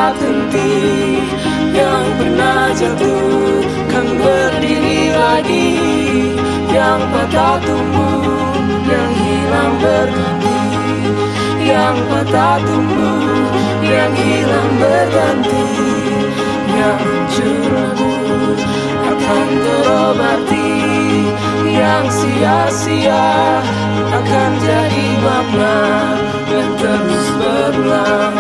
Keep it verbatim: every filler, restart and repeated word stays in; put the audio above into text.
patah henti, yang pernah jatuh kan berdiri lagi, yang patah tumbuh, yang hilang berganti, yang patah tumbuh, yang hilang berganti, yang hancur lebur akan terobati, yang sia-sia akan jadi makna yang terus berulang.